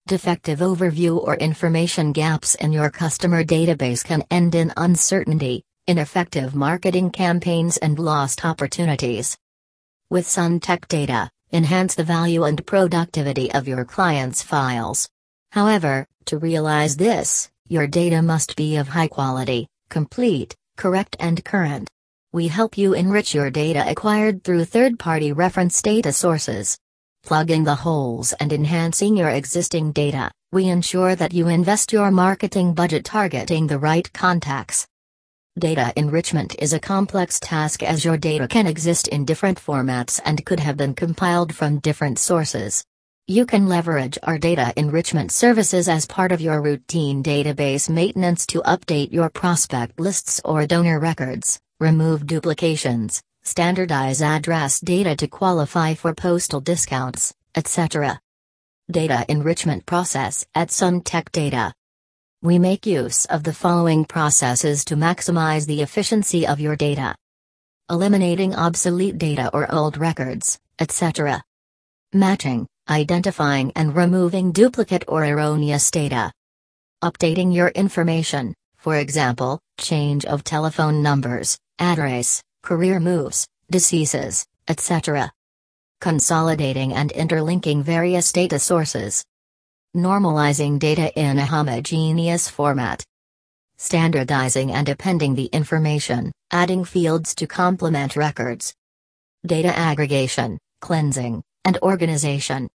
Defective overview or information gaps in your customer database can end in uncertainty, ineffective marketing campaigns, and lost opportunities. With SunTech Data, enhance the value and productivity of your clients' files. However, to realize this, your data must be of high quality, complete, correct, and current. We help you enrich your data acquired through third-party reference data sources. Plugging the holes and enhancing your existing data, we ensure that you invest your marketing budget targeting the right contacts. Data enrichment is a complex task as your data can exist in different formats and could have been compiled from different sources. You can leverage our data enrichment services as part of your routine database maintenance to update your prospect lists or donor records, remove duplications, standardize address data to qualify for postal discounts, etc. Data enrichment process at SunTech Data. We make use of the following processes to maximize the efficiency of your data: eliminating obsolete data or old records, etc. Matching, identifying and removing duplicate or erroneous data. Updating your information, for example, change of telephone numbers, address, career moves, deceases, etc. Consolidating and interlinking various data sources. Normalizing data in a homogeneous format. Standardizing and appending the information, adding fields to complement records. Data aggregation, cleansing, and organization.